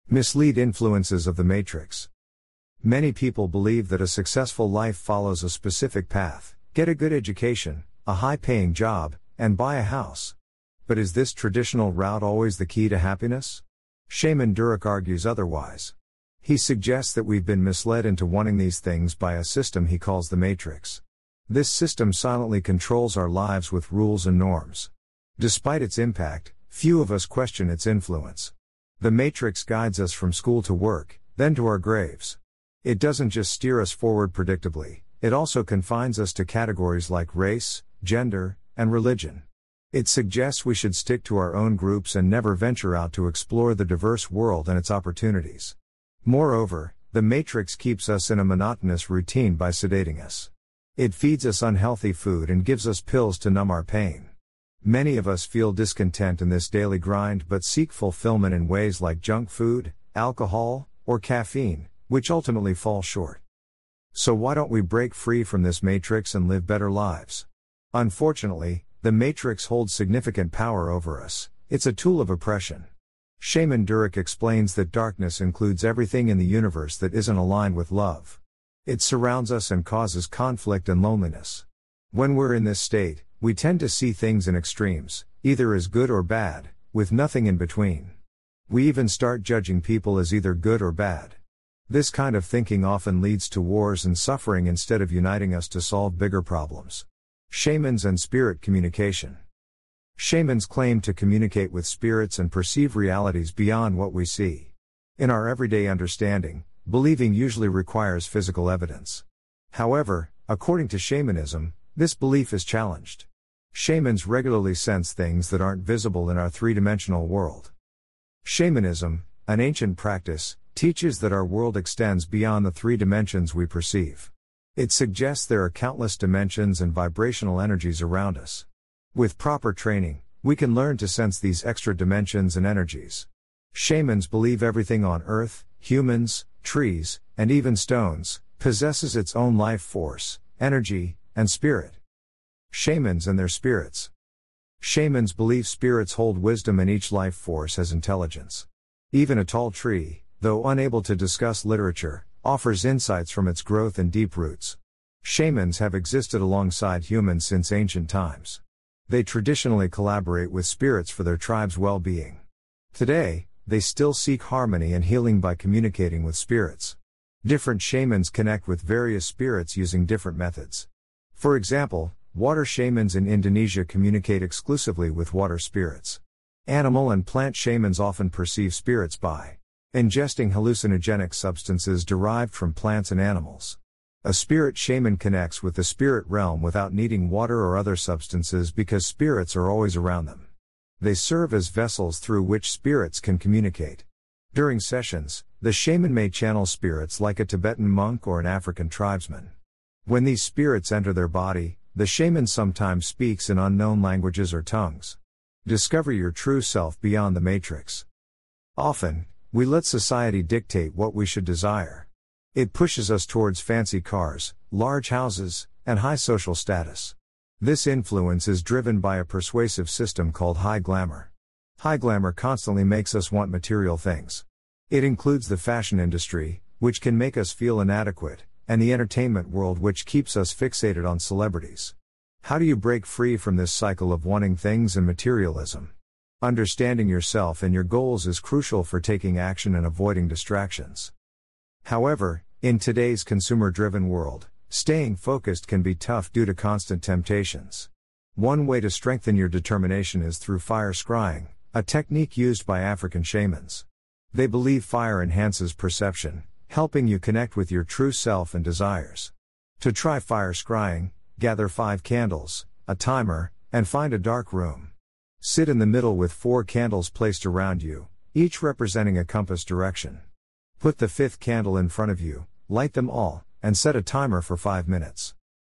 Mislead influences of the Matrix. Many people believe that a successful life follows a specific path: get a good education, a high-paying job, and buy a house. But is this traditional route always the key to happiness? Shaman Durek argues otherwise. He suggests that we've been misled into wanting these things by a system he calls the Matrix. This system silently controls our lives with rules and norms. Despite its impact, few of us question its influence. The Matrix guides us from school to work, then to our graves. It doesn't just steer us forward predictably, it also confines us to categories like race, gender, and religion. It suggests we should stick to our own groups and never venture out to explore the diverse world and its opportunities. Moreover, the Matrix keeps us in a monotonous routine by sedating us. It feeds us unhealthy food and gives us pills to numb our pain. Many of us feel discontent in this daily grind but seek fulfillment in ways like junk food, alcohol, or caffeine, which ultimately fall short. So why don't we break free from this matrix and live better lives? Unfortunately, the matrix holds significant power over us. It's a tool of oppression. Shaman Durek explains that darkness includes everything in the universe that isn't aligned with love. It surrounds us and causes conflict and loneliness. When we're in this state, we tend to see things in extremes, either as good or bad, with nothing in between. We even start judging people as either good or bad. This kind of thinking often leads to wars and suffering instead of uniting us to solve bigger problems. Shamans and spirit communication. Shamans claim to communicate with spirits and perceive realities beyond what we see. In our everyday understanding, believing usually requires physical evidence. However, according to shamanism, this belief is challenged. Shamans regularly sense things that aren't visible in our three-dimensional world. Shamanism, an ancient practice, teaches that our world extends beyond the three dimensions we perceive. It suggests there are countless dimensions and vibrational energies around us. With proper training, we can learn to sense these extra dimensions and energies. Shamans believe everything on earth, humans, trees, and even stones, possesses its own life force, energy, and spirit. Shamans and their spirits. Shamans believe spirits hold wisdom and each life force has intelligence. Even a tall tree, though unable to discuss literature, offers insights from its growth and deep roots. Shamans have existed alongside humans since ancient times. They traditionally collaborate with spirits for their tribe's well-being. Today, they still seek harmony and healing by communicating with spirits. Different shamans connect with various spirits using different methods. For example, water shamans in Indonesia communicate exclusively with water spirits. Animal and plant shamans often perceive spirits by ingesting hallucinogenic substances derived from plants and animals. A spirit shaman connects with the spirit realm without needing water or other substances because spirits are always around them. They serve as vessels through which spirits can communicate. During sessions, the shaman may channel spirits like a Tibetan monk or an African tribesman. When these spirits enter their body, the shaman sometimes speaks in unknown languages or tongues. Discover your true self beyond the matrix. Often, we let society dictate what we should desire. It pushes us towards fancy cars, large houses, and high social status. This influence is driven by a persuasive system called high glamour. High glamour constantly makes us want material things. It includes the fashion industry, which can make us feel inadequate, and the entertainment world, which keeps us fixated on celebrities. How do you break free from this cycle of wanting things and materialism? Understanding yourself and your goals is crucial for taking action and avoiding distractions. However, in today's consumer-driven world, staying focused can be tough due to constant temptations. One way to strengthen your determination is through fire scrying, a technique used by African shamans. They believe fire enhances perception, helping you connect with your true self and desires. To try fire scrying, gather 5 candles, a timer, and find a dark room. Sit in the middle with 4 candles placed around you, each representing a compass direction. Put the 5th candle in front of you, light them all, and set a timer for 5 minutes.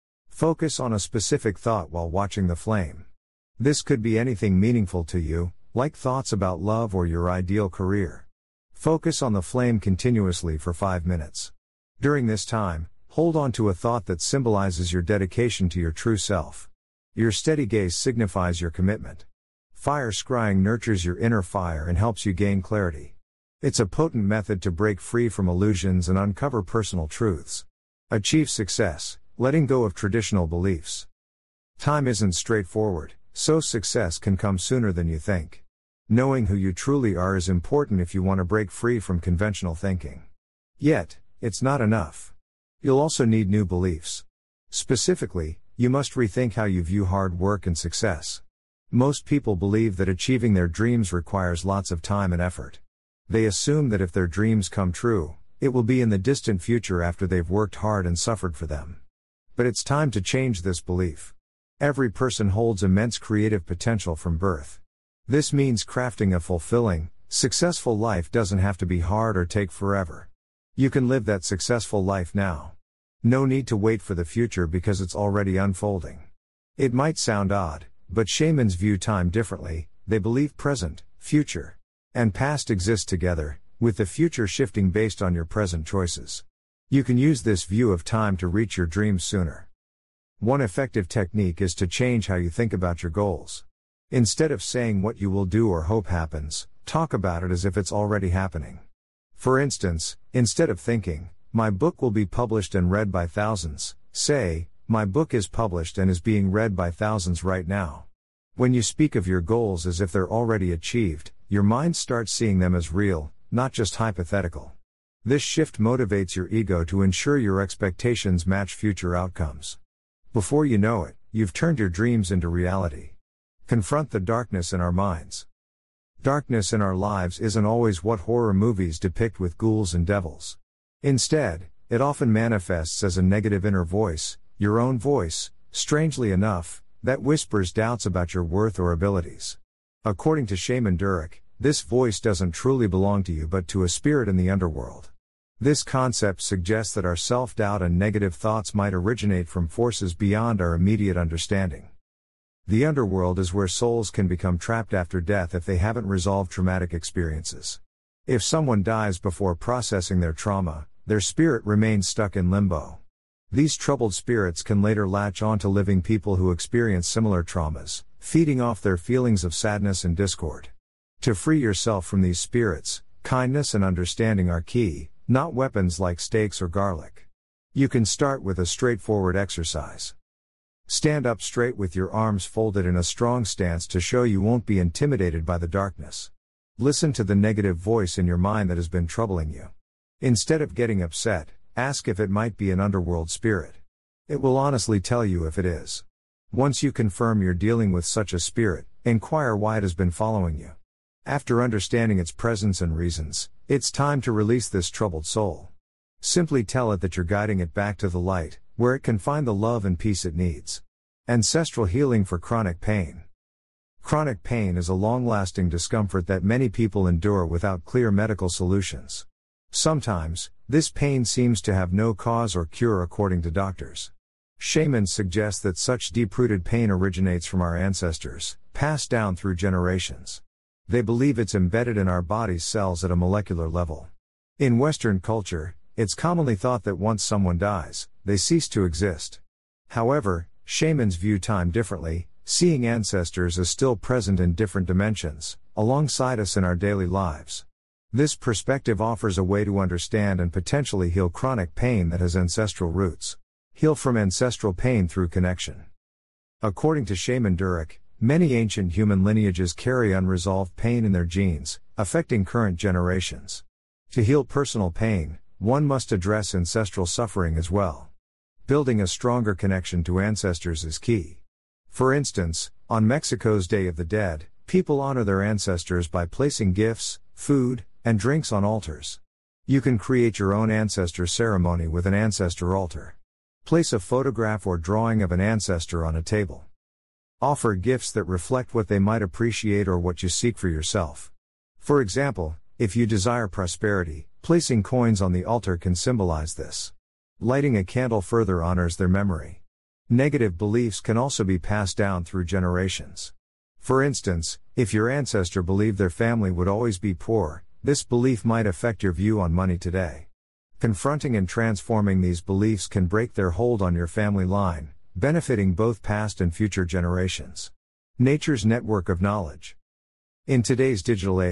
Focus on a specific thought while watching the flame. This could be anything meaningful to you, like thoughts about love or your ideal career. Focus on the flame continuously for 5 minutes. During this time, hold on to a thought that symbolizes your dedication to your true self. Your steady gaze signifies your commitment. Fire scrying nurtures your inner fire and helps you gain clarity. It's a potent method to break free from illusions and uncover personal truths. Achieve success, letting go of traditional beliefs. Time isn't straightforward, so success can come sooner than you think. Knowing who you truly are is important if you want to break free from conventional thinking. Yet, it's not enough. You'll also need new beliefs. Specifically, you must rethink how you view hard work and success. Most people believe that achieving their dreams requires lots of time and effort. They assume that if their dreams come true, it will be in the distant future after they've worked hard and suffered for them. But it's time to change this belief. Every person holds immense creative potential from birth. This means crafting a fulfilling, successful life doesn't have to be hard or take forever. You can live that successful life now. No need to wait for the future because it's already unfolding. It might sound odd, but shamans view time differently. They believe present, future, and past exist together, with the future shifting based on your present choices. You can use this view of time to reach your dreams sooner. One effective technique is to change how you think about your goals. Instead of saying what you will do or hope happens, talk about it as if it's already happening. For instance, instead of thinking, "My book will be published and read by thousands," say, "My book is published and is being read by thousands right now." When you speak of your goals as if they're already achieved, your mind starts seeing them as real, not just hypothetical. This shift motivates your ego to ensure your expectations match future outcomes. Before you know it, you've turned your dreams into reality. Confront the darkness in our minds. Darkness in our lives isn't always what horror movies depict with ghouls and devils. Instead, it often manifests as a negative inner voice, your own voice, strangely enough, that whispers doubts about your worth or abilities. According to Shaman Durek, this voice doesn't truly belong to you but to a spirit in the underworld. This concept suggests that our self-doubt and negative thoughts might originate from forces beyond our immediate understanding. The underworld is where souls can become trapped after death if they haven't resolved traumatic experiences. If someone dies before processing their trauma, their spirit remains stuck in limbo. These troubled spirits can later latch on to living people who experience similar traumas, feeding off their feelings of sadness and discord. To free yourself from these spirits, kindness and understanding are key, not weapons like stakes or garlic. You can start with a straightforward exercise. Stand up straight with your arms folded in a strong stance to show you won't be intimidated by the darkness. Listen to the negative voice in your mind that has been troubling you. Instead of getting upset, ask if it might be an underworld spirit. It will honestly tell you if it is. Once you confirm you're dealing with such a spirit, inquire why it has been following you. After understanding its presence and reasons, it's time to release this troubled soul. Simply tell it that you're guiding it back to the light, where it can find the love and peace it needs. Ancestral healing for chronic pain. Chronic pain is a long-lasting discomfort that many people endure without clear medical solutions. Sometimes, this pain seems to have no cause or cure according to doctors. Shamans suggest that such deep-rooted pain originates from our ancestors, passed down through generations. They believe it's embedded in our body's cells at a molecular level. In Western culture, it's commonly thought that once someone dies, they cease to exist. However, shamans view time differently, seeing ancestors as still present in different dimensions, alongside us in our daily lives. This perspective offers a way to understand and potentially heal chronic pain that has ancestral roots. Heal from ancestral pain through connection. According to Shaman Durek, many ancient human lineages carry unresolved pain in their genes, affecting current generations. To heal personal pain, one must address ancestral suffering as well. Building a stronger connection to ancestors is key. For instance, on Mexico's Day of the Dead, people honor their ancestors by placing gifts, food, and drinks on altars. You can create your own ancestor ceremony with an ancestor altar. Place a photograph or drawing of an ancestor on a table. Offer gifts that reflect what they might appreciate or what you seek for yourself. For example, if you desire prosperity, placing coins on the altar can symbolize this. Lighting a candle further honors their memory. Negative beliefs can also be passed down through generations. For instance, if your ancestor believed their family would always be poor, this belief might affect your view on money today. Confronting and transforming these beliefs can break their hold on your family line, benefiting both past and future generations. Nature's network of knowledge. In today's digital age,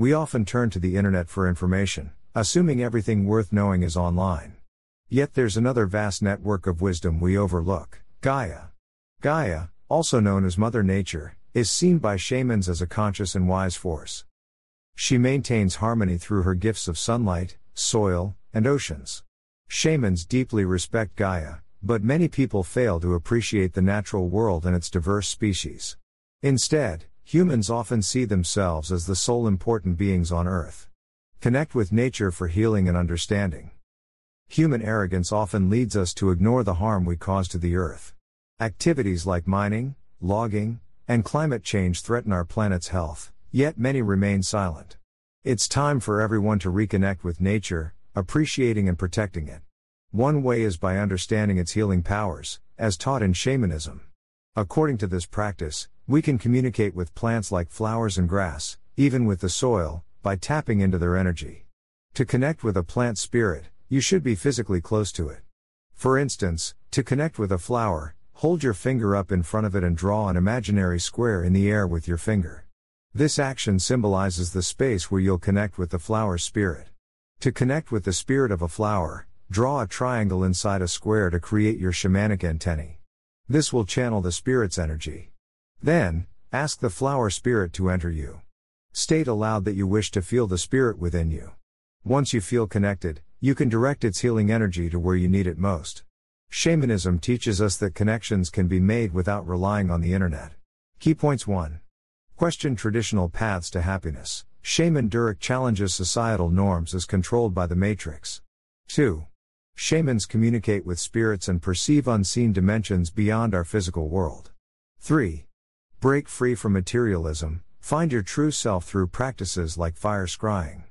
We often turn to the internet for information, assuming everything worth knowing is online. Yet there's another vast network of wisdom we overlook: Gaia. Gaia, also known as Mother Nature, is seen by shamans as a conscious and wise force. She maintains harmony through her gifts of sunlight, soil, and oceans. Shamans deeply respect Gaia, but many people fail to appreciate the natural world and its diverse species. Instead, humans often see themselves as the sole important beings on Earth. Connect with nature for healing and understanding. Human arrogance often leads us to ignore the harm we cause to the Earth. Activities like mining, logging, and climate change threaten our planet's health, yet many remain silent. It's time for everyone to reconnect with nature, appreciating and protecting it. One way is by understanding its healing powers, as taught in shamanism. According to this practice, we can communicate with plants like flowers and grass, even with the soil, by tapping into their energy. To connect with a plant spirit, you should be physically close to it. For instance, to connect with a flower, hold your finger up in front of it and draw an imaginary square in the air with your finger. This action symbolizes the space where you'll connect with the flower's spirit. To connect with the spirit of a flower, draw a triangle inside a square to create your shamanic antennae. This will channel the spirit's energy. Then, ask the flower spirit to enter you. State aloud that you wish to feel the spirit within you. Once you feel connected, you can direct its healing energy to where you need it most. Shamanism teaches us that connections can be made without relying on the internet. Key points: 1. Question traditional paths to happiness. Shaman Durek challenges societal norms as controlled by the Matrix. 2. Shamans communicate with spirits and perceive unseen dimensions beyond our physical world. 3. Break free from materialism, find your true self through practices like fire scrying.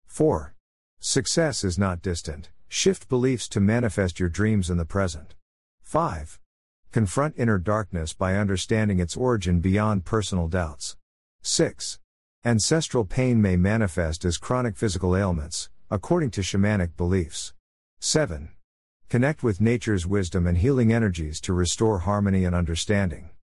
4. Success is not distant, shift beliefs to manifest your dreams in the present. 5. Confront inner darkness by understanding its origin beyond personal doubts. 6. Ancestral pain may manifest as chronic physical ailments, according to shamanic beliefs. 7. Connect with nature's wisdom and healing energies to restore harmony and understanding.